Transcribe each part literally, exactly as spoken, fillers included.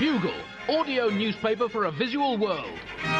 Bugle, audio newspaper for a visual world.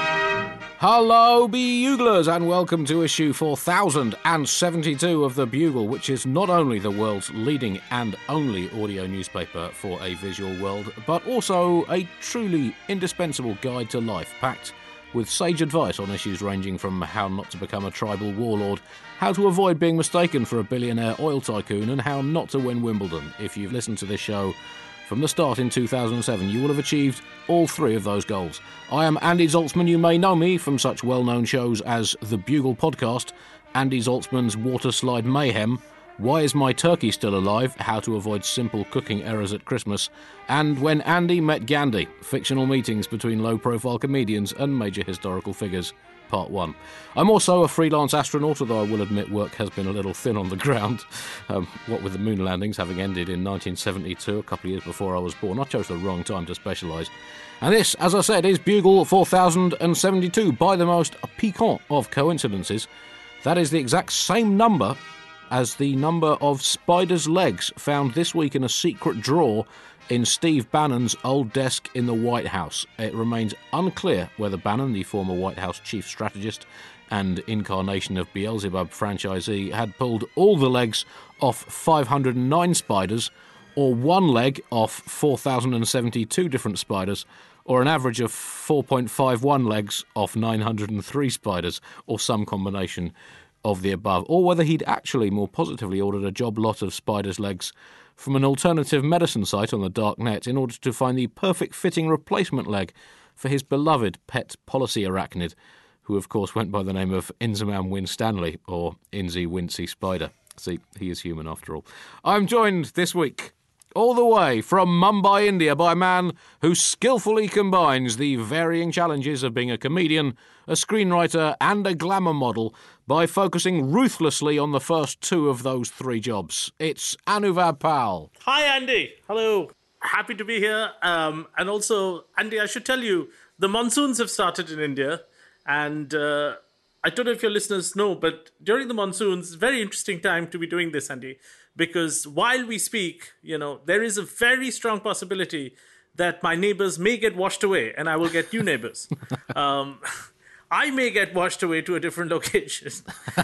Hello, Buglers, and welcome to issue four thousand seventy-two of The Bugle, which is not only the world's leading and only audio newspaper for a visual world, but also a truly indispensable guide to life, packed with sage advice on issues ranging from how not to become a tribal warlord, how to avoid being mistaken for a billionaire oil tycoon, and how not to win Wimbledon. If you've listened to this show from the start in two thousand seven, you will have achieved all three of those goals. I am Andy Zaltzman. You may know me from such well-known shows as The Bugle Podcast, Andy Zaltzman's Water Slide Mayhem, Why Is My Turkey Still Alive? How to Avoid Simple Cooking Errors at Christmas, and When Andy Met Gandhi, fictional meetings between low-profile comedians and major historical figures, Part one. I'm also a freelance astronaut, although I will admit work has been a little thin on the ground. Um, what with the moon landings having ended in nineteen seventy-two, a couple of years before I was born, I chose the wrong time to specialise. And this, as I said, is Bugle four thousand seventy-two, by the most piquant of coincidences. That is the exact same number as the number of spiders' legs found this week in a secret drawer in Steve Bannon's old desk in the White House. It remains unclear whether Bannon, the former White House chief strategist and incarnation of Beelzebub franchisee, had pulled all the legs off five hundred nine spiders, or one leg off four thousand seventy-two different spiders, or an average of four point five one legs off nine hundred three spiders, or some combination of the above, or whether he'd actually more positively ordered a job lot of spiders' legs from an alternative medicine site on the dark net in order to find the perfect fitting replacement leg for his beloved pet policy arachnid, who of course went by the name of Inzamam Winstanley, or Inzy Wincy Spider. See, he is human after all. I'm joined this week all the way from Mumbai, India, by a man who skillfully combines the varying challenges of being a comedian, a screenwriter and a glamour model by focusing ruthlessly on the first two of those three jobs. It's Anuvab Pal. Hi, Andy. Hello. Happy to be here. Um, and also, Andy, I should tell you, the monsoons have started in India. And uh, I don't know if your listeners know, but during the monsoons, it's a very interesting time to be doing this, Andy. Because while we speak, you know, there is a very strong possibility that my neighbors may get washed away and I will get new neighbors. um, I may get washed away to a different location.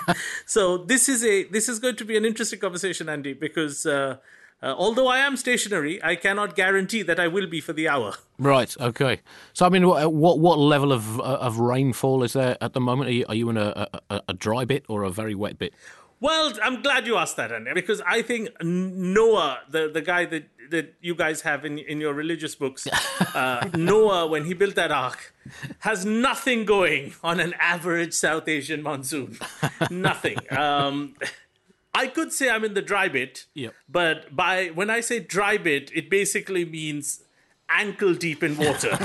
So this is a this is going to be an interesting conversation, Andy, because uh, uh, although I am stationary, I cannot guarantee that I will be for the hour. Right, okay. So, I mean, what what, what level of uh, of rainfall is there at the moment? Are you, are you in a, a, a dry bit or a very wet bit? Well, I'm glad you asked that, Andy, because I think Noah, the, the guy that, that you guys have in, in your religious books, uh, Noah, when he built that ark, has nothing going on an average South Asian monsoon. Nothing. Um, I could say I'm in the dry bit, yep. But by when I say dry bit, it basically means ankle deep in water.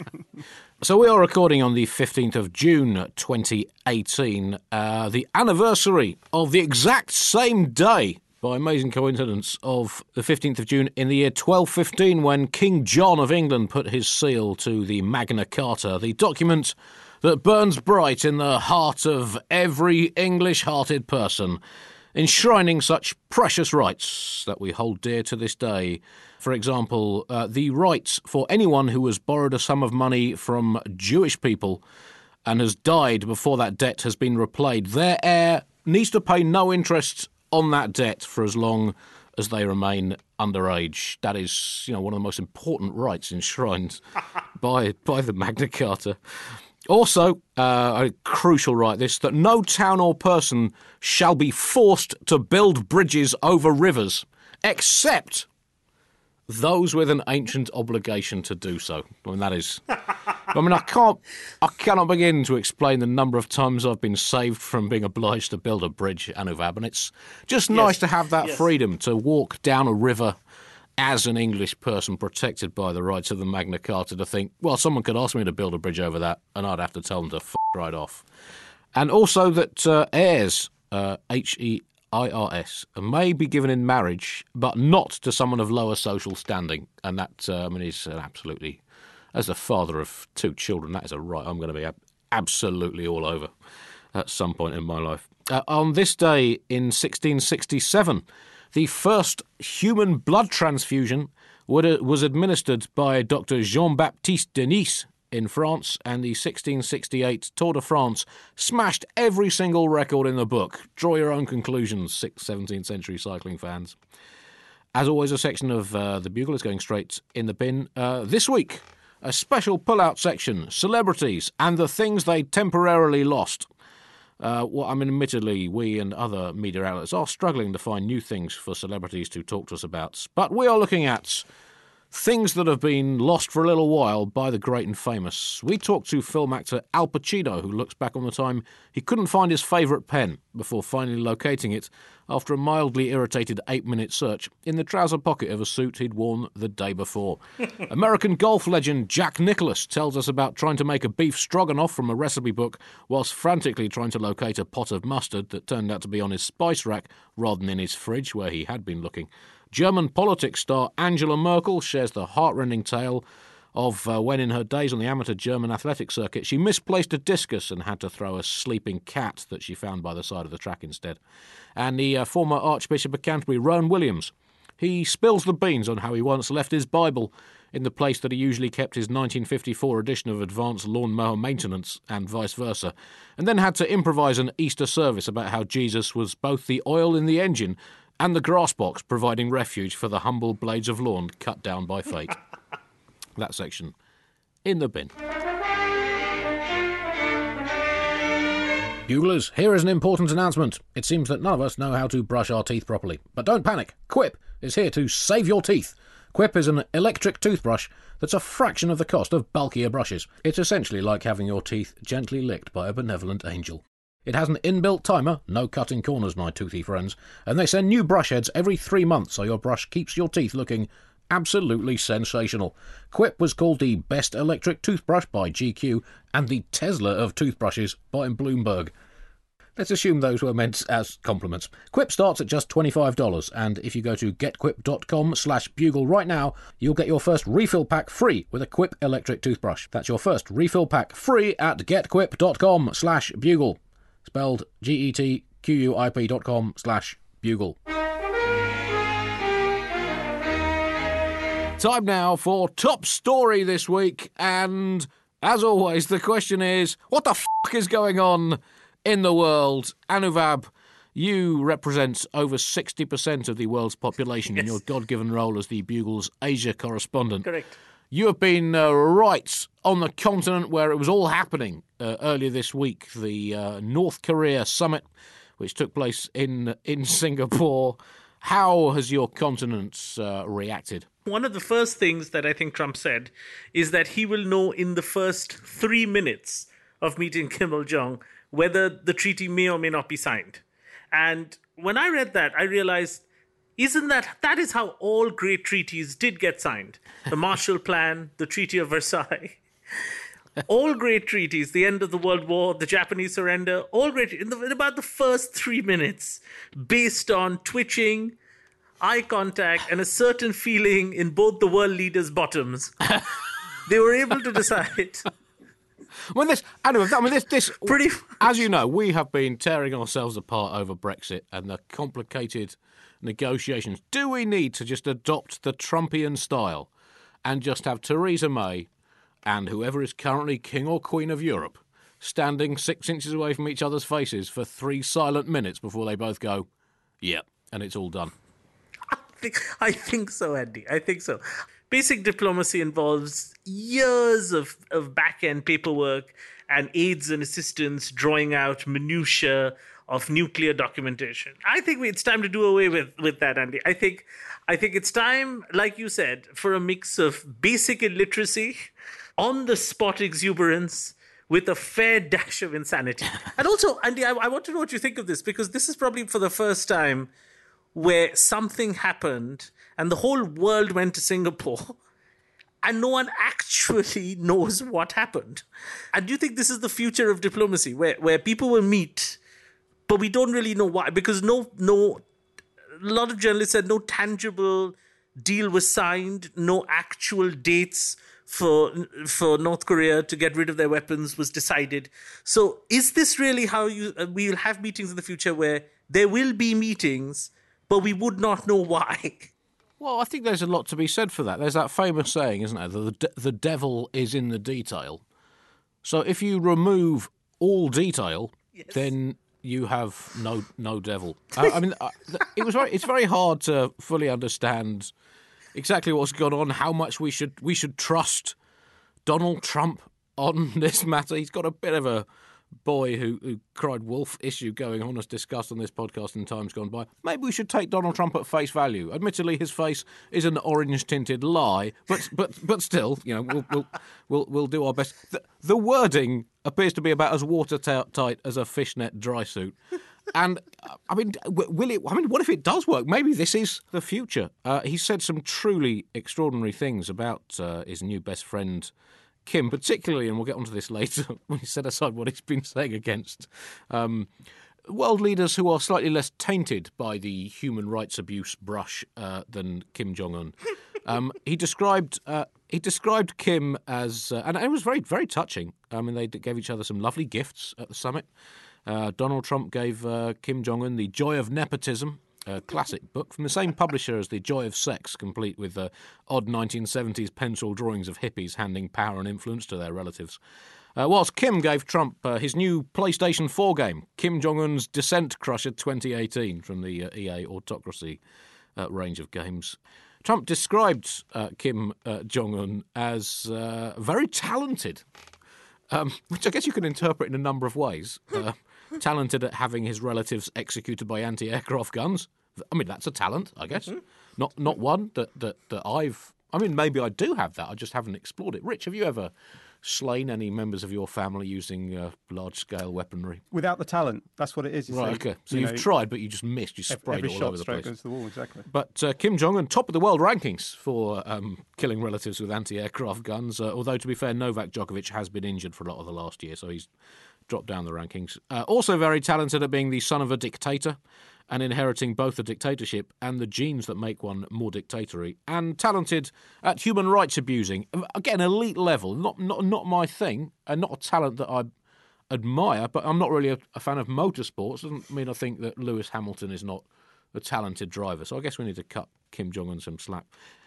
So we are recording on the fifteenth of June twenty eighteen, uh, the anniversary of the exact same day, by amazing coincidence, of the fifteenth of June in the year twelve fifteen, when King John of England put his seal to the Magna Carta, the document that burns bright in the heart of every English-hearted person, enshrining such precious rights that we hold dear to this day. For example, uh, the rights for anyone who has borrowed a sum of money from Jewish people and has died before that debt has been repaid, their heir needs to pay no interest on that debt for as long as they remain underage. That is, you know, one of the most important rights enshrined by by the Magna Carta. Also, uh, a crucial right, this, that no town or person shall be forced to build bridges over rivers, except those with an ancient obligation to do so. I mean, that is... I mean, I can't... I cannot begin to explain the number of times I've been saved from being obliged to build a bridge, Anuvab, and it's just yes. nice to have that yes. freedom to walk down a river as an English person protected by the rights of the Magna Carta, to think, well, someone could ask me to build a bridge over that, and I'd have to tell them to f*** right off. And also that uh, heirs, uh, H E I R S, may be given in marriage, but not to someone of lower social standing. And that, uh, I mean, is an absolutely, as the father of two children, that is a right I'm going to be ab- absolutely all over at some point in my life. Uh, on this day in sixteen sixty-seven, the first human blood transfusion was administered by Doctor Jean-Baptiste Denis in France, and the sixteen sixty-eight Tour de France smashed every single record in the book. Draw your own conclusions, sixth, seventeenth century cycling fans. As always, a section of uh, the Bugle is going straight in the bin. Uh, this week, a special pull-out section, celebrities and the things they temporarily lost. Uh, well, I mean, admittedly, we and other media outlets are struggling to find new things for celebrities to talk to us about. But we are looking at things that have been lost for a little while by the great and famous. We talked to film actor Al Pacino, who looks back on the time he couldn't find his favourite pen before finally locating it after a mildly irritated eight-minute search in the trouser pocket of a suit he'd worn the day before. American golf legend Jack Nicklaus tells us about trying to make a beef stroganoff from a recipe book whilst frantically trying to locate a pot of mustard that turned out to be on his spice rack rather than in his fridge where he had been looking. German politics star Angela Merkel shares the heartrending tale of uh, when in her days on the amateur German athletic circuit she misplaced a discus and had to throw a sleeping cat that she found by the side of the track instead. And the uh, former Archbishop of Canterbury, Rowan Williams, he spills the beans on how he once left his Bible in the place that he usually kept his nineteen fifty-four edition of Advanced Lawnmower Maintenance and vice versa, and then had to improvise an Easter service about how Jesus was both the oil in the engine and the grass box providing refuge for the humble blades of lawn cut down by fate. That section in the bin. Buglers, here is an important announcement. It seems that none of us know how to brush our teeth properly. But don't panic. Quip is here to save your teeth. Quip is an electric toothbrush that's a fraction of the cost of bulkier brushes. It's essentially like having your teeth gently licked by a benevolent angel. It has an inbuilt timer, no cutting corners, my toothy friends, and they send new brush heads every three months so your brush keeps your teeth looking absolutely sensational. Quip was called the best electric toothbrush by G Q and the Tesla of toothbrushes by Bloomberg. Let's assume those were meant as compliments. Quip starts at just twenty-five dollars, and if you go to getquip.com slash bugle right now, you'll get your first refill pack free with a Quip electric toothbrush. That's your first refill pack free at getquip.com slash bugle. Spelled G E T Q U I P dot com slash bugle. Time now for Top Story this week, and as always, the question is, what the f*** is going on in the world? Anuvab, you represent over sixty percent of the world's population yes. in your God-given role as the Bugle's Asia correspondent. Correct. You have been uh, right on the continent where it was all happening uh, earlier this week, the uh, North Korea summit, which took place in in Singapore. How has your continent uh, reacted? One of the first things that I think Trump said is that he will know in the first three minutes of meeting Kim Il-jung whether the treaty may or may not be signed. And when I read that, I realized, isn't that, that is how all great treaties did get signed. The Marshall Plan, the Treaty of Versailles, all great treaties, the end of the World War, the Japanese surrender, all great, in, the, in about the first three minutes, based on twitching, eye contact, and a certain feeling in both the world leaders' bottoms, they were able to decide. When this, anyway, I mean, this, this, Pretty as you know, we have been tearing ourselves apart over Brexit and the complicated negotiations. Do we need to just adopt the Trumpian style and just have Theresa May and whoever is currently King or Queen of Europe standing six inches away from each other's faces for three silent minutes before they both go, yep, and it's all done? I think, I think so, Andy. I think so. Basic diplomacy involves years of, of back-end paperwork and aides and assistants drawing out minutiae of nuclear documentation. I think we, it's time to do away with, with that, Andy. I think I think it's time, like you said, for a mix of basic illiteracy, on-the-spot exuberance, with a fair dash of insanity. And also, Andy, I, I want to know what you think of this, because this is probably for the first time where something happened and the whole world went to Singapore and no one actually knows what happened. And do you think this is the future of diplomacy, where, where people will meet, but we don't really know why? Because no, no, a lot of journalists said no tangible deal was signed, no actual dates for for North Korea to get rid of their weapons was decided. So is this really how you uh, we will have meetings in the future where there will be meetings, but we would not know why? Well, I think there's a lot to be said for that. There's that famous saying, isn't there? The, de- the devil is in the detail. So if you remove all detail, yes. then you have no no devil. I, I mean, it was very, it's very hard to fully understand exactly what's gone on, how much we should we should trust Donald Trump on this matter. He's got a bit of a boy who, who cried wolf issue going on, as discussed on this podcast in times gone by. Maybe we should take Donald Trump at face value. Admittedly, his face is an orange-tinted lie, but but but still, you know, we'll we'll we'll, we'll do our best. The, the wording appears to be about as watertight as a fishnet dry suit. And, I mean, will it? I mean, what if it does work? Maybe this is the future. Uh, he said some truly extraordinary things about uh, his new best friend, Kim, particularly, and we'll get onto this later, when he set aside what he's been saying against um, world leaders who are slightly less tainted by the human rights abuse brush uh, than Kim Jong-un. Um, he described uh, he described Kim as, uh, and it was very, very touching. I mean, they gave each other some lovely gifts at the summit. Uh, Donald Trump gave uh, Kim Jong-un The Joy of Nepotism, a classic book from the same publisher as The Joy of Sex, complete with uh, odd nineteen seventies pencil drawings of hippies handing power and influence to their relatives. Uh, whilst Kim gave Trump uh, his new PlayStation four game, Kim Jong-un's Descent Crusher twenty eighteen, from the uh, E A Autocracy uh, range of games. Trump described uh, Kim uh, Jong-un as uh, very talented, um, which I guess you can interpret in a number of ways. Uh, talented at having his relatives executed by anti-aircraft guns. I mean, that's a talent, I guess. Mm-hmm. Not not one that, that, that I've... I mean, maybe I do have that. I just haven't explored it. Rich, have you ever slain any members of your family using uh, large-scale weaponry? Without the talent. That's what it is. Right, okay. So you you've know, tried, but you just missed. You sprayed every all shot over the straight place. Against the wall, exactly. But uh, Kim Jong-un, top of the world rankings for um, killing relatives with anti-aircraft guns. Uh, although, to be fair, Novak Djokovic has been injured for a lot of the last year, so he's dropped down the rankings. Uh, also very talented at being the son of a dictator and inheriting both the dictatorship and the genes that make one more dictatory, and talented at human rights abusing. Again, elite level, not not not my thing, and not a talent that I admire, but I'm not really a, a fan of motorsports. Doesn't mean I think that Lewis Hamilton is not a talented driver, so I guess we need to cut Kim Jong-un some slack.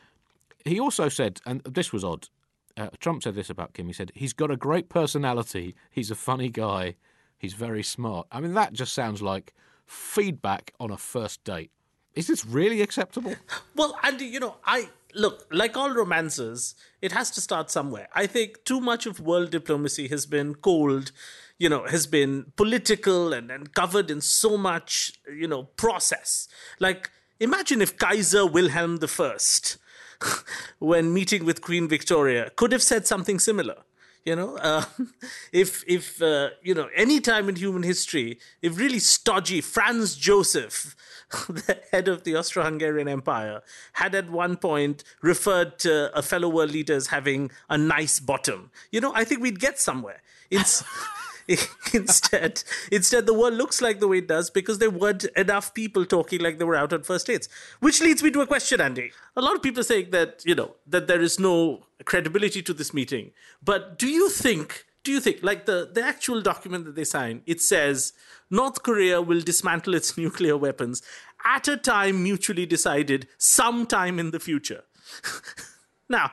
He also said, and this was odd, Uh, Trump said this about Kim. He said, he's got a great personality. He's a funny guy. He's very smart. I mean, that just sounds like feedback on a first date. Is this really acceptable? Well, Andy, you know, I look, like all romances, it has to start somewhere. I think too much of world diplomacy has been cold, you know, has been political and, and covered in so much, you know, process. Like, imagine if Kaiser Wilhelm the First, when meeting with Queen Victoria, could have said something similar. You know, uh, if, if uh, you know, any time in human history, if really stodgy Franz Joseph, the head of the Austro-Hungarian Empire, had at one point referred to a fellow world leader as having a nice bottom, you know, I think we'd get somewhere. It's... instead, instead, the world looks like the way it does because there weren't enough people talking like they were out on first dates. Which leads me to a question, Andy. A lot of people are saying that, you know, that there is no credibility to this meeting. But do you think, do you think, like the, the actual document that they signed, it says North Korea will dismantle its nuclear weapons at a time mutually decided sometime in the future. Now,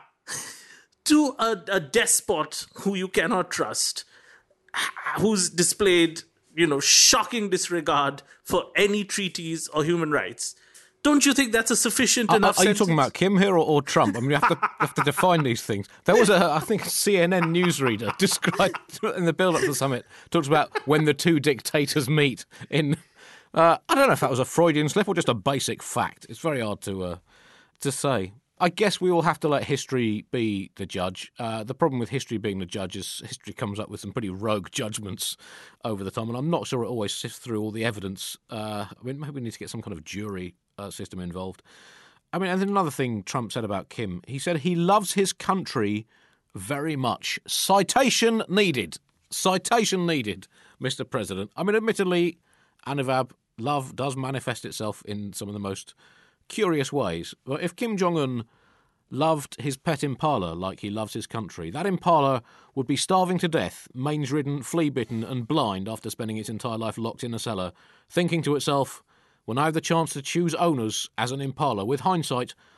to a, a despot who you cannot trust, who's displayed, you know, shocking disregard for any treaties or human rights. Don't you think that's a sufficient are, enough Are sentence? you talking about Kim here or, or Trump? I mean, you have, to, you have to define these things. There was, a, I think, a C N N newsreader described in the build-up to the summit, talks about when the two dictators meet in... Uh, I don't know if that was a Freudian slip or just a basic fact. It's very hard to uh, to say. I guess we all have to let history be the judge. Uh, the problem with history being the judge is history comes up with some pretty rogue judgments over the time, and I'm not sure it always sifts through all the evidence. Uh, I mean, maybe we need to get some kind of jury uh, system involved. I mean, and then another thing Trump said about Kim, he said he loves his country very much. Citation needed. Citation needed, Mister President. I mean, admittedly, Anuvab, love does manifest itself in some of the most curious ways. But if Kim Jong-un loved his pet impala like he loves his country, that impala would be starving to death, mange-ridden, flea-bitten and blind after spending its entire life locked in a cellar, thinking to itself, when I have the chance to choose owners as an impala, with hindsight,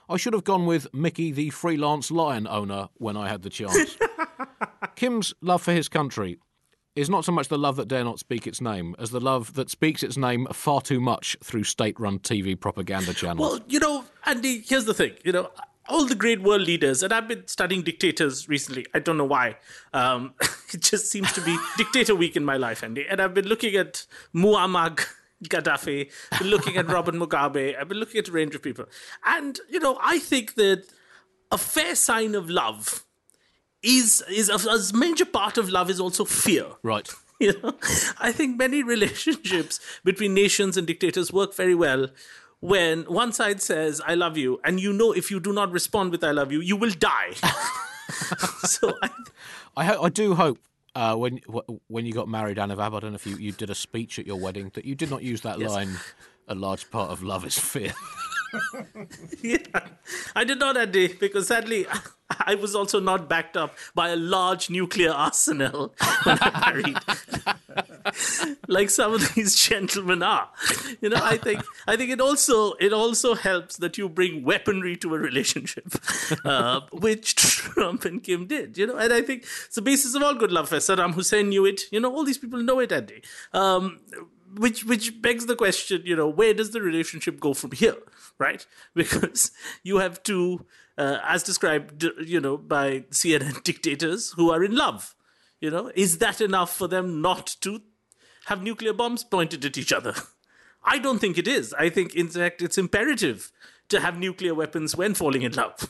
I should have gone with Mickey, the freelance lion owner, when I had the chance. Kim's love for his country is not so much the love that dare not speak its name as the love that speaks its name far too much through state-run T V propaganda channels. Well, you know, Andy, here's the thing. You know, all the great world leaders, and I've been studying dictators recently. I don't know why. Um, it just seems to be dictator week in my life, Andy. And I've been looking at Muammar Gaddafi, been looking at Robert Mugabe, I've been looking at a range of people. And, you know, I think that a fair sign of love is, is a, a major part of love is also fear. Right. You know, I think many relationships between nations and dictators work very well when one side says, I love you, and you know if you do not respond with I love you, you will die. so I, I, ho- I do hope uh, when when you got married, Anna Vab, I don't know if you, you did a speech at your wedding, that you did not use that Yes. line, a large part of love is fear. yeah, I did not, Andy, because sadly, I was also not backed up by a large nuclear arsenal when I married, like some of these gentlemen are. You know, I think I think it also it also helps that you bring weaponry to a relationship, uh, which Trump and Kim did. You know, and I think it's the basis of all good love. Saddam Hussein knew it. You know, all these people know it, Andy. Um, Which which begs the question, you know, where does the relationship go from here, right? Because you have two, uh, as described, you know, by C N N dictators who are in love. You know, is that enough for them not to have nuclear bombs pointed at each other? I don't think it is. I think, in fact, it's imperative to have nuclear weapons when falling in love.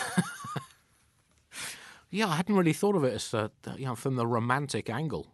Yeah, I hadn't really thought of it as, uh, you know, from the romantic angle.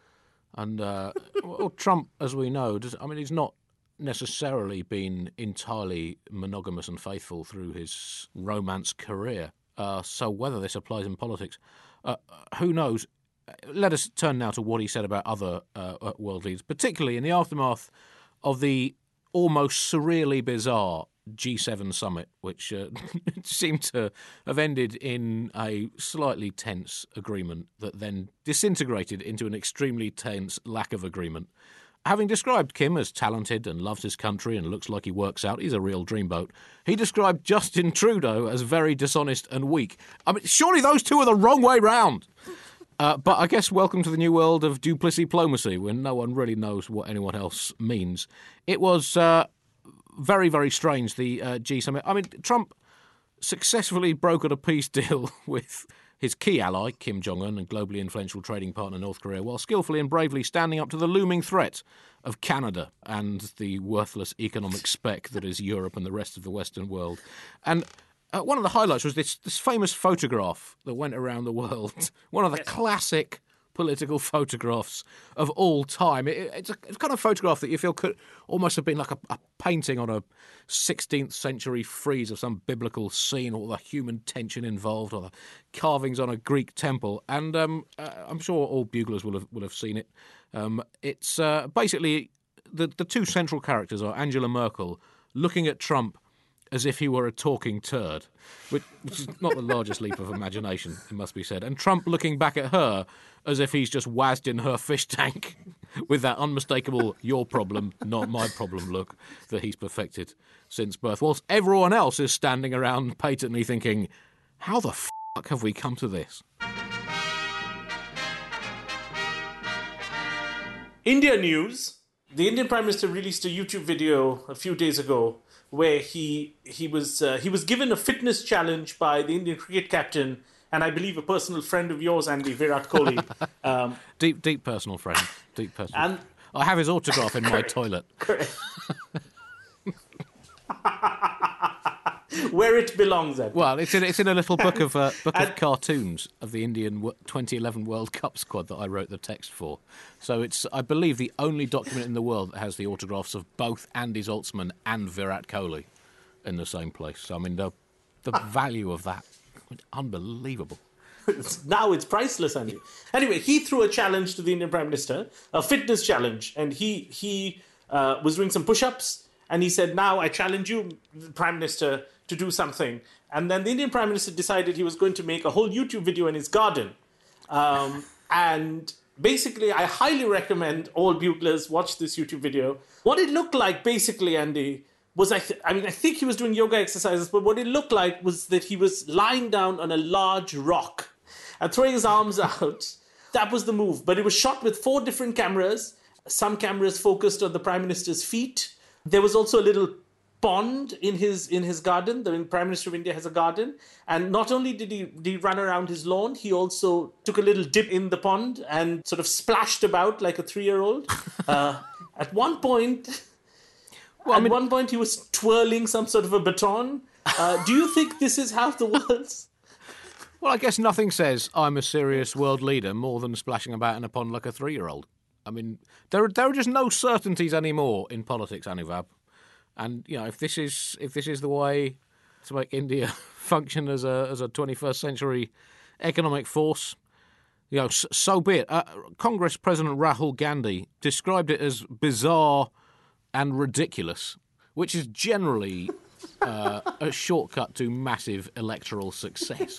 And uh, well, Trump, as we know, does, I mean, he's not necessarily been entirely monogamous and faithful through his romance career. Uh, so whether this applies in politics, uh, who knows? Let us turn now to what he said about other uh, world leaders, particularly in the aftermath of the almost surreally bizarre G seven summit, which uh, seemed to have ended in a slightly tense agreement that then disintegrated into an extremely tense lack of agreement. Having described Kim as talented and loves his country and looks like he works out, he's a real dreamboat, he described Justin Trudeau as very dishonest and weak. I mean, surely those two are the wrong way round. Uh, but I guess welcome to the new world of duplicity when no one really knows what anyone else means. It was uh, very, very strange, the uh, G summit. I mean, Trump successfully brokered a peace deal with his key ally, Kim Jong-un, and globally influential trading partner North Korea, while skillfully and bravely standing up to the looming threat of Canada and the worthless economic speck that is Europe and the rest of the Western world. And uh, one of the highlights was this, this famous photograph that went around the world, one of the classic political photographs of all time. It, it's a it's kind of photograph that you feel could almost have been like a, a painting on a sixteenth century frieze of some biblical scene, all the human tension involved, or the carvings on a Greek temple. And um, uh, I'm sure all buglers will have will have seen it. Um, it's uh, basically the the two central characters are Angela Merkel looking at Trump as if he were a talking turd, which, which is not the largest leap of imagination, it must be said. And Trump looking back at her as if he's just wazzed in her fish tank with that unmistakable your problem, not my problem look that he's perfected since birth. Whilst everyone else is standing around patently thinking, how the fuck have we come to this? India news. The Indian Prime Minister released a YouTube video a few days ago where he he was uh, he was given a fitness challenge by the Indian cricket captain and I believe a personal friend of yours, Andy, Virat Kohli. Um, deep, deep personal friend. Deep personal. And I have his autograph in my toilet. Correct. Where it belongs, Andy. Well, it's in it's in a little book of uh, book of cartoons of the Indian twenty eleven World Cup squad that I wrote the text for. So it's, I believe, the only document in the world that has the autographs of both Andy Zaltzman and Virat Kohli in the same place. So I mean, the the value of that, unbelievable. Now it's priceless, Andy. Anyway, he threw a challenge to the Indian Prime Minister, a fitness challenge, and he he uh, was doing some push-ups, and he said, "Now I challenge you, Prime Minister, to do something." And then the Indian Prime Minister decided he was going to make a whole YouTube video in his garden. Um, and basically, I highly recommend all buglers watch this YouTube video. What it looked like, basically, Andy, was, I, th- I mean, I think he was doing yoga exercises, but what it looked like was that he was lying down on a large rock and throwing his arms out. That was the move. But it was shot with four different cameras. Some cameras focused on the Prime Minister's feet. There was also a little pond in his in his garden. The Prime Minister of India has a garden. And not only did he, did he run around his lawn, he also took a little dip in the pond and sort of splashed about like a three-year-old. Uh, at one point... Well, At I mean, one point, he was twirling some sort of a baton. Uh, do you think this is how the world's... Well, I guess nothing says I'm a serious world leader more than splashing about in a pond like a three-year-old. I mean, there are, there are just no certainties anymore in politics, Anuvab. And, you know, if this is if this is the way to make India function as a as a twenty-first century economic force, you know, so, so be it. Uh, Congress President Rahul Gandhi described it as bizarre and ridiculous, which is generally uh, a shortcut to massive electoral success.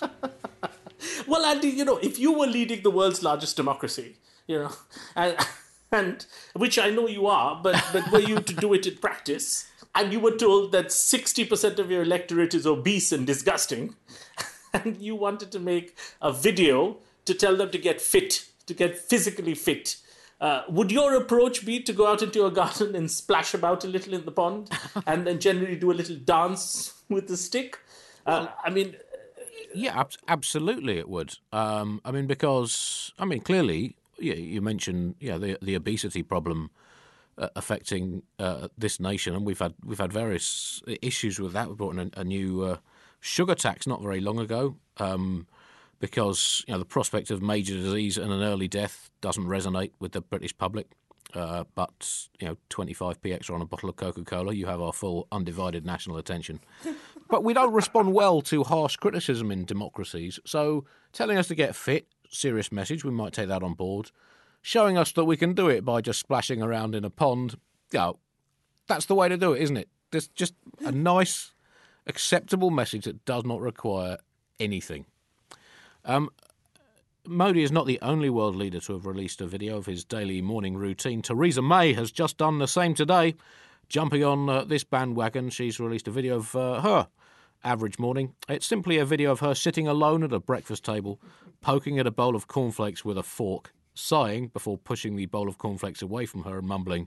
Well, Andy, you know, if you were leading the world's largest democracy, you know, and, and which I know you are, but, but were you to do it in practice, and you were told that sixty percent of your electorate is obese and disgusting, and you wanted to make a video to tell them to get fit, to get physically fit, Uh, would your approach be to go out into your garden and splash about a little in the pond and then generally do a little dance with the stick? Uh, I mean... Yeah, ab- absolutely it would. Um, I mean, because, I mean, clearly, you, you mentioned yeah, the, the obesity problem uh, affecting uh, this nation, and we've had we've had various issues with that. We brought in a, a new uh, sugar tax not very long ago, um because you know the prospect of major disease and an early death doesn't resonate with the British public. Uh, but you know, twenty-five p extra on a bottle of Coca-Cola, you have our full undivided national attention. But we don't respond well to harsh criticism in democracies. So telling us to get fit, serious message, we might take that on board. Showing us that we can do it by just splashing around in a pond, you know, that's the way to do it, isn't it? There's just a nice, acceptable message that does not require anything. Um, Modi is not the only world leader to have released a video of his daily morning routine. Theresa May has just done the same today. Jumping on uh, this bandwagon, she's released a video of uh, her average morning. It's simply a video of her sitting alone at a breakfast table, poking at a bowl of cornflakes with a fork, sighing before pushing the bowl of cornflakes away from her and mumbling,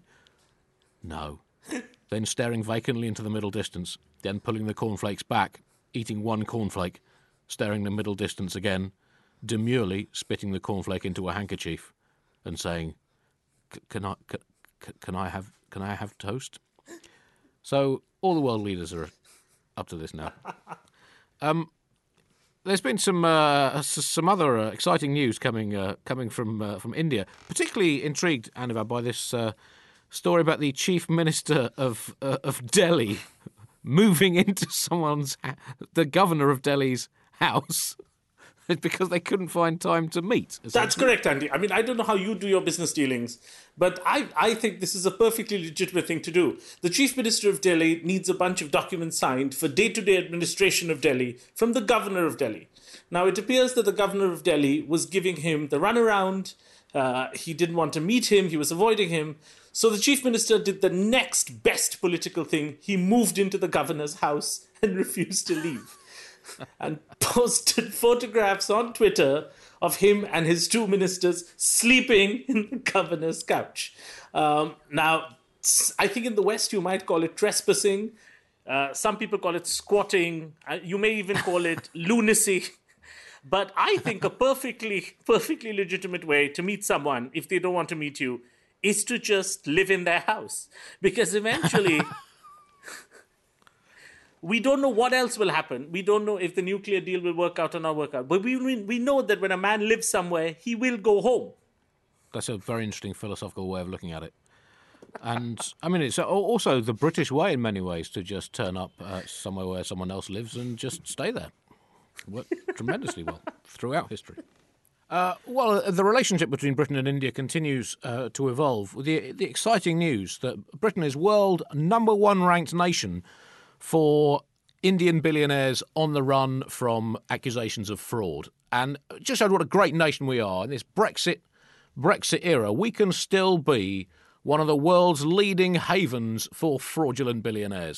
"No." Then staring vacantly into the middle distance, then pulling the cornflakes back, eating one cornflake, staring the middle distance again, demurely spitting the cornflake into a handkerchief, and saying, "Can I, can, can I have, can I have toast?" So all the world leaders are up to this now. Um, there's been some uh, some other uh, exciting news coming uh, coming from uh, from India. Particularly intrigued, Anuvab, by this uh, story about the Chief Minister of uh, of Delhi moving into someone's ha- the governor of Delhi's house because they couldn't find time to meet. That's correct, Andy. I mean, I don't know how you do your business dealings, but I, I think this is a perfectly legitimate thing to do. The Chief Minister of Delhi needs a bunch of documents signed for day-to-day administration of Delhi from the Governor of Delhi. Now, it appears that the Governor of Delhi was giving him the runaround. Uh, he didn't want to meet him. He was avoiding him. So the Chief Minister did the next best political thing. He moved into the Governor's house and refused to leave. And posted photographs on Twitter of him and his two ministers sleeping in the governor's couch. Um, now, I think in the West you might call it trespassing. Uh, some people call it squatting. Uh, you may even call it lunacy. But I think a perfectly, perfectly legitimate way to meet someone, if they don't want to meet you, is to just live in their house. Because eventually... we don't know what else will happen. We don't know if the nuclear deal will work out or not work out. But we we know that when a man lives somewhere, he will go home. That's a very interesting philosophical way of looking at it. And, I mean, it's also the British way in many ways to just turn up uh, somewhere where someone else lives and just stay there. Worked tremendously well throughout history. Uh, well, the relationship between Britain and India continues uh, to evolve. With the, the exciting news that Britain is world number one ranked nation for Indian billionaires on the run from accusations of fraud. And just showed what a great nation we are. In this Brexit Brexit era, we can still be one of the world's leading havens for fraudulent billionaires.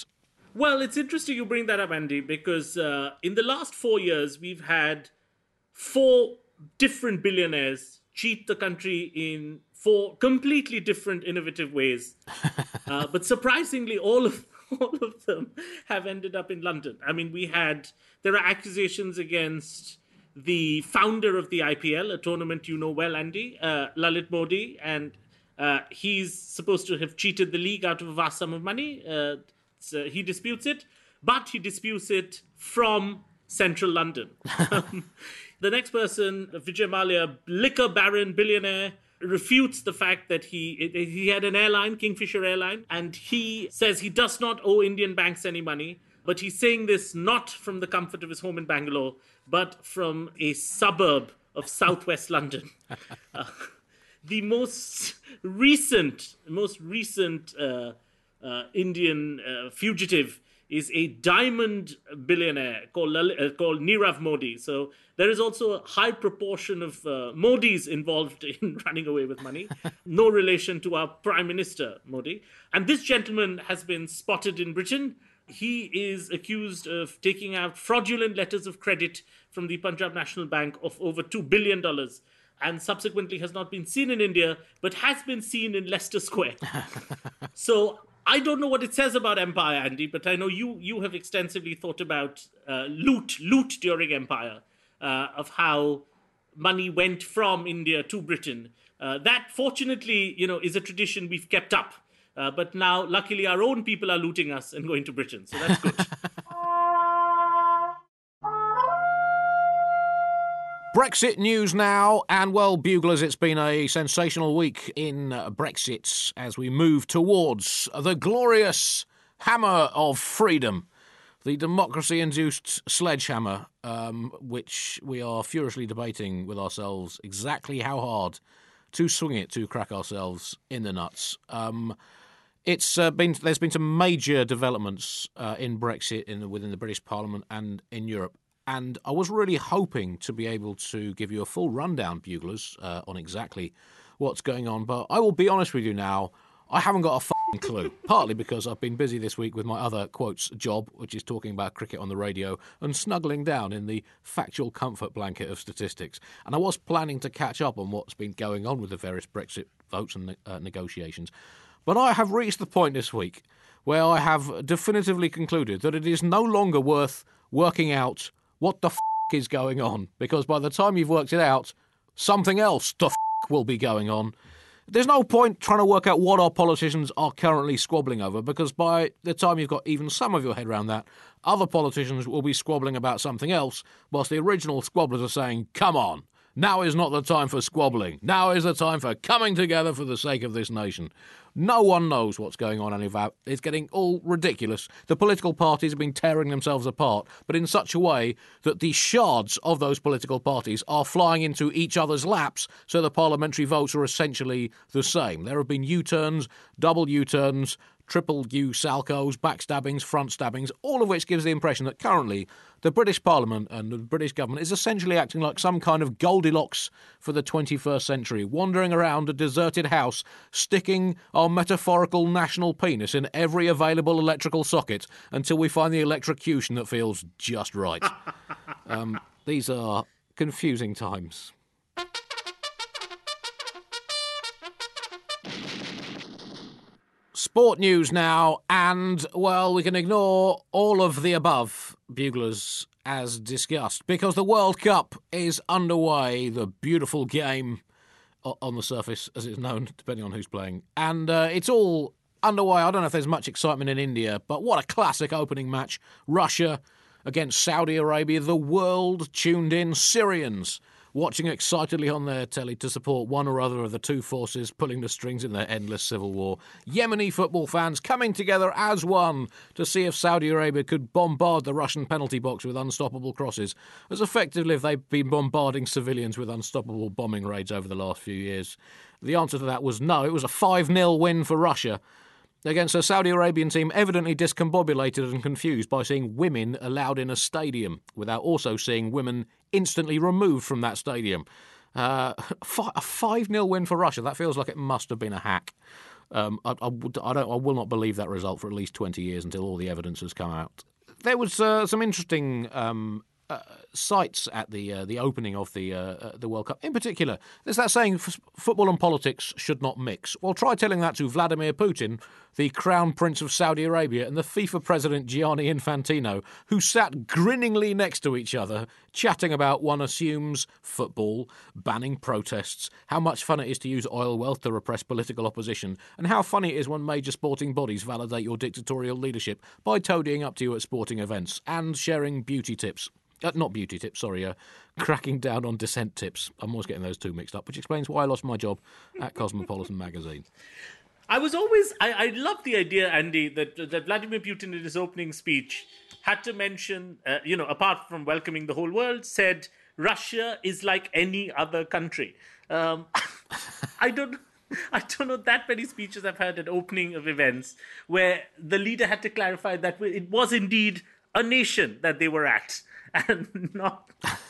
Well, it's interesting you bring that up, Andy, because uh, in the last four years, we've had four different billionaires cheat the country in four completely different, innovative ways. Uh, but surprisingly, all of all of them have ended up in London. I mean, we had there are accusations against the founder of the I P L, a tournament you know well, Andy, uh, Lalit Modi, and uh, he's supposed to have cheated the league out of a vast sum of money. Uh, so he disputes it, but he disputes it from central London. The next person, Vijay Mallya, liquor baron, billionaire, refutes the fact that he he had an airline, Kingfisher Airline, and he says he does not owe Indian banks any money, but he's saying this not from the comfort of his home in Bangalore, but from a suburb of southwest London. Uh, the most recent, most recent uh, uh, Indian uh, fugitive is a diamond billionaire called uh, called Nirav Modi. So there is also a high proportion of uh, Modis involved in running away with money. No relation to our Prime Minister, Modi. And this gentleman has been spotted in Britain. He is accused of taking out fraudulent letters of credit from the Punjab National Bank of over two billion dollars, and subsequently has not been seen in India, but has been seen in Leicester Square. So I don't know what it says about empire, Andy, but I know you you have extensively thought about uh, loot, loot during empire, uh, of how money went from India to Britain. Uh, that, fortunately, you know, is a tradition we've kept up. Uh, but now, luckily, our own people are looting us and going to Britain, so that's good. Brexit news now, and well, buglers, it's been a sensational week in uh, Brexit as we move towards the glorious hammer of freedom, the democracy-induced sledgehammer, um, which we are furiously debating with ourselves exactly how hard to swing it to crack ourselves in the nuts. Um, it's uh, been there's been some major developments uh, in Brexit in the, within the British Parliament and in Europe. And I was really hoping to be able to give you a full rundown, buglers, uh, on exactly what's going on. But I will be honest with you now, I haven't got a f***ing clue. Partly because I've been busy this week with my other, quotes, job, which is talking about cricket on the radio and snuggling down in the factual comfort blanket of statistics. And I was planning to catch up on what's been going on with the various Brexit votes and uh, negotiations. But I have reached the point this week where I have definitively concluded that it is no longer worth working out what the f*** is going on? Because by the time you've worked it out, something else the f*** will be going on. There's no point trying to work out what our politicians are currently squabbling over, because by the time you've got even some of your head around that, other politicians will be squabbling about something else, whilst the original squabblers are saying, come on, now is not the time for squabbling. Now is the time for coming together for the sake of this nation. No one knows what's going on, and it's getting all ridiculous. The political parties have been tearing themselves apart, but in such a way that the shards of those political parties are flying into each other's laps, so the parliamentary votes are essentially the same. There have been U-turns, double U-turns, triple U salcos, backstabbings, front stabbings, all of which gives the impression that currently the British Parliament and the British government is essentially acting like some kind of Goldilocks for the twenty-first century, wandering around a deserted house, sticking our metaphorical national penis in every available electrical socket until we find the electrocution that feels just right. um, these are confusing times. Sport news now, and, well, we can ignore all of the above, buglers, as discussed, because the World Cup is underway, the beautiful game on the surface, as it's known, depending on who's playing. And uh, it's all underway. I don't know if there's much excitement in India, but what a classic opening match. Russia against Saudi Arabia, the world tuned in, Syrians watching excitedly on their telly to support one or other of the two forces pulling the strings in their endless civil war. Yemeni football fans coming together as one to see if Saudi Arabia could bombard the Russian penalty box with unstoppable crosses, as effectively as they've been bombarding civilians with unstoppable bombing raids over the last few years. The answer to that was no. It was a five nil win for Russia against a Saudi Arabian team evidently discombobulated and confused by seeing women allowed in a stadium, without also seeing women instantly removed from that stadium. Uh, a five nil win for Russia, that feels like it must have been a hack. Um, I, I, would- I, don't, I will not believe that result for at least twenty years until all the evidence has come out. There was uh, some interesting um, uh, sights at the uh, the opening of the uh, uh, the World Cup. In particular, there's that saying, "F- football and politics should not mix." Well, try telling that to Vladimir Putin, the Crown Prince of Saudi Arabia, and the FIFA President Gianni Infantino, who sat grinningly next to each other, chatting about, one assumes, football, banning protests, how much fun it is to use oil wealth to repress political opposition, and how funny it is when major sporting bodies validate your dictatorial leadership by toadying up to you at sporting events and sharing beauty tips. Uh, not beauty tips, sorry, uh, cracking down on dissent tips. I'm always getting those two mixed up, which explains why I lost my job at Cosmopolitan magazine. I was always, I, I love the idea, Andy, that, that Vladimir Putin in his opening speech had to mention, uh, you know, apart from welcoming the whole world, said, Russia is like any other country. Um, I don't I don't know that many speeches I've heard at opening of events where the leader had to clarify that it was indeed a nation that they were at. And not,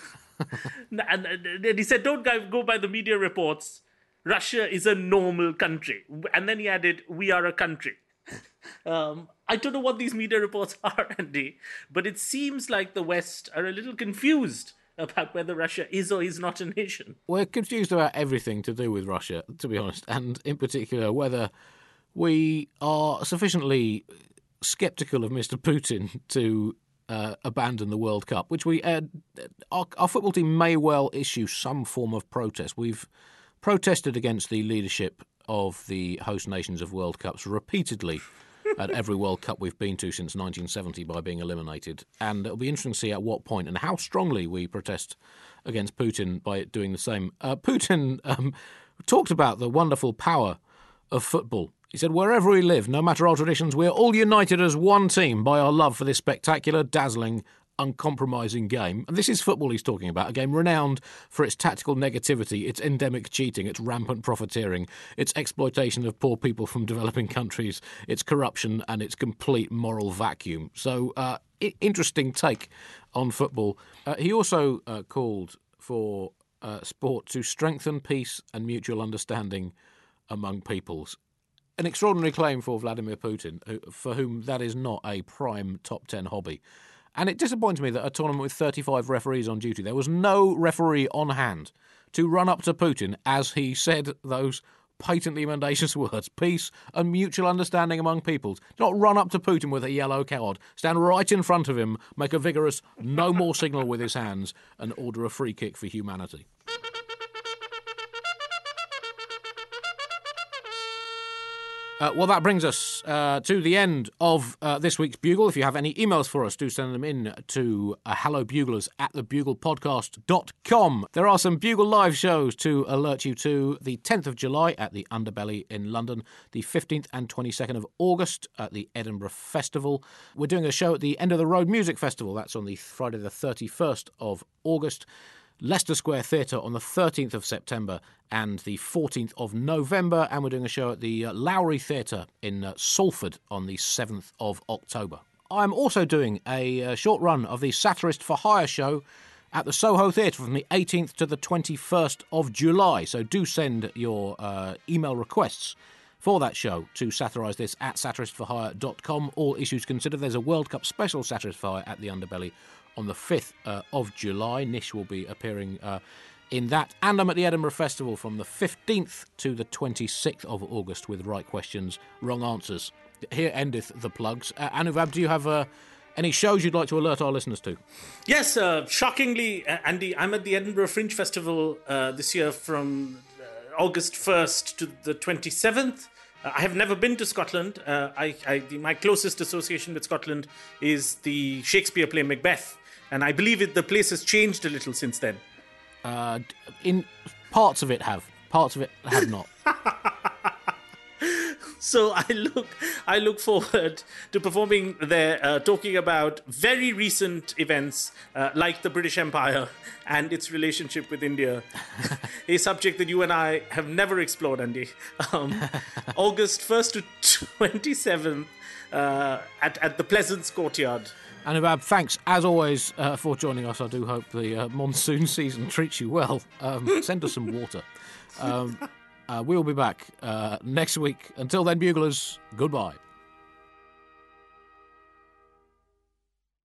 and, and he said, "Don't go by the media reports. Russia is a normal country." And then he added, "We are a country." Um, I don't know what these media reports are, Andy, but it seems like the West are a little confused about whether Russia is or is not a nation. We're confused about everything to do with Russia, to be honest, and in particular whether we are sufficiently sceptical of Mister Putin to Uh, abandon the World Cup, which we uh, our, our football team may well issue some form of protest. We've protested against the leadership of the host nations of World Cups repeatedly at every World Cup we've been to since nineteen seventy by being eliminated, and it'll be interesting to see at what point and how strongly we protest against Putin by doing the same. Uh, Putin um, talked about the wonderful power of football. He said, "Wherever we live, no matter our traditions, we're all united as one team by our love for this spectacular, dazzling, uncompromising game." And this is football he's talking about, a game renowned for its tactical negativity, its endemic cheating, its rampant profiteering, its exploitation of poor people from developing countries, its corruption and its complete moral vacuum. So, uh, I- interesting take on football. Uh, he also uh, called for uh, sport to strengthen peace and mutual understanding among peoples. An extraordinary claim for Vladimir Putin, for whom that is not a prime top ten hobby. And it disappoints me that a tournament with thirty-five referees on duty, there was no referee on hand to run up to Putin as he said those patently mendacious words, peace and mutual understanding among peoples. Do not run up to Putin with a yellow card, stand right in front of him, make a vigorous no more signal with his hands, and order a free kick for humanity. Uh, well, that brings us uh, to the end of uh, this week's Bugle. If you have any emails for us, do send them in to uh, hellobuglers at the bugle podcast dot com. There are some Bugle live shows to alert you to. The tenth of July at the Underbelly in London, the fifteenth and twenty-second of August at the Edinburgh Festival. We're doing a show at the End of the Road Music Festival. That's on the Friday the thirty-first of August. Leicester Square Theatre on the thirteenth of September and the fourteenth of November, and we're doing a show at the uh, Lowry Theatre in uh, Salford on the seventh of October. I'm also doing a uh, short run of the Satirist for Hire show at the Soho Theatre from the eighteenth to the twenty-first of July, so do send your uh, email requests for that show to satirise this at satirist for hire dot com. All issues considered. There's a World Cup special Satirist for Hire at the Underbelly on the fifth uh, of July. Nish will be appearing uh, in that. And I'm at the Edinburgh Festival from the fifteenth to the twenty-sixth of August with Right Questions, Wrong Answers. Here endeth the plugs. Uh, Anuvab, do you have uh, any shows you'd like to alert our listeners to? Yes, uh, shockingly, uh, Andy, I'm at the Edinburgh Fringe Festival uh, this year from uh, August first to the twenty-seventh. Uh, I have never been to Scotland. Uh, I, I, the, my closest association with Scotland is the Shakespeare play Macbeth. And I believe it, the place has changed a little since then. Uh, in parts of it have, parts of it have not. So I look, I look forward to performing there, uh, talking about very recent events uh, like the British Empire and its relationship with India, a subject that you and I have never explored, Andy. Um, August first to twenty-seventh uh, at at the Pleasance Courtyard. Anubab, thanks as always uh, for joining us. I do hope the uh, monsoon season treats you well. Um, send us some water. Um, Uh, we'll be back uh, next week. Until then, Buglers, goodbye.